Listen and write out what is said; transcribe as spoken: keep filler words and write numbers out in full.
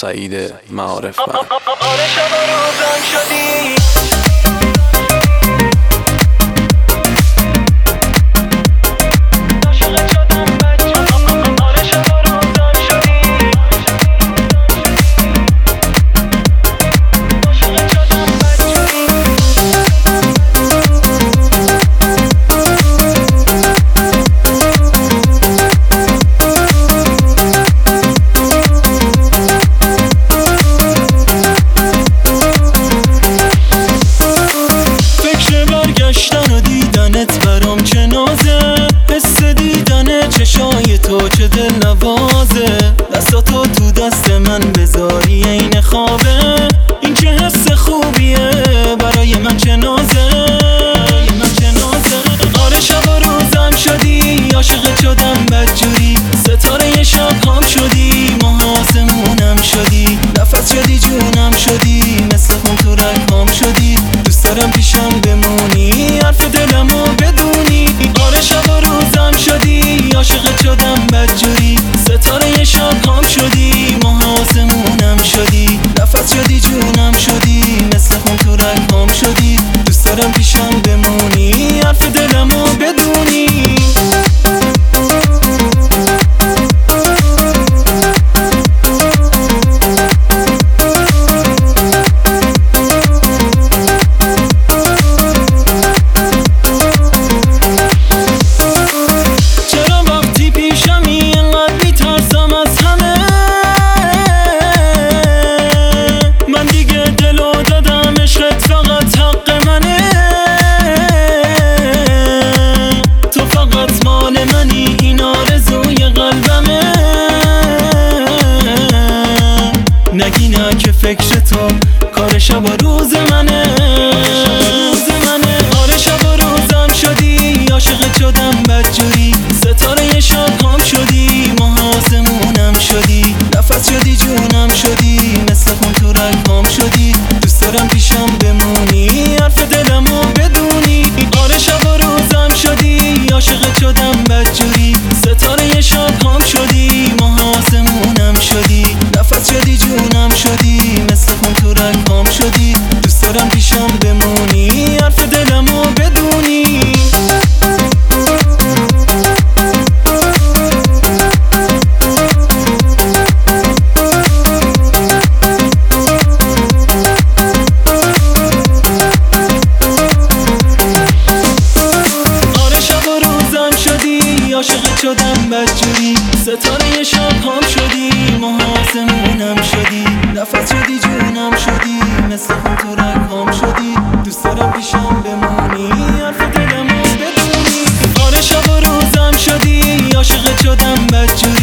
سعید معارف بند. آره شب و روزم شدی برام چه نازه، حس دیدن چشای تو چه دل نوازه، دستاتو تو دست من بذاری این خوابه، این چه حس خوبیه برای من چه نازه، برای من چه نازه. آره شب و روزم شدی، عاشقت شدم بدجوری، ستاره شب هم شدی، ماه آسمونم شدی، نفس شدی جونم شدی، مثل خون تو رگام شدی، دوست دارم پیشم بمونی، حرف دلمو بدونی. آره شب و روزم شدی، عاشقت شدم بدجوری، ستاره شب هم شدی، ماه آسمونم شدی، نفس شدی جونم شدی، مثل خون تو رگام شدی، دوست دارم پیشم بمونی، حرف دلمو بدونی. نگی نه که فکر تو کار شب و روز منه، آره شب و روزم شدی، عاشقت شدم بدجوری، ستاره شب هم شدی، ماه آسمونم شدی، نفس شدی جونم شدی، مثل خون تو رگام شدی، دوست دارم پیشم بمونی، حرف دلمو بدونی. آره شب و روزم شدی، عاشقت شدم بدجوری، ستاره شب هم شدی، ماه آسمونم شدی، نفس شدی جونم شدی، مثل خون تو رگام شدی، دوست دارم پیشم بمونی، حرف دلمو بدونی. آره شب و روزم شدی، عاشقت شدم بدجوری، ستاره شب هم شدی، ماه آسمونم شدی، نفس شدی جونم شدی، مثل خون تو رگام شدی، دوست دارم پیشم بمونی، حرف دلمو بدونی. آره شب و روزم شدی، عاشقت شدم بدجوری،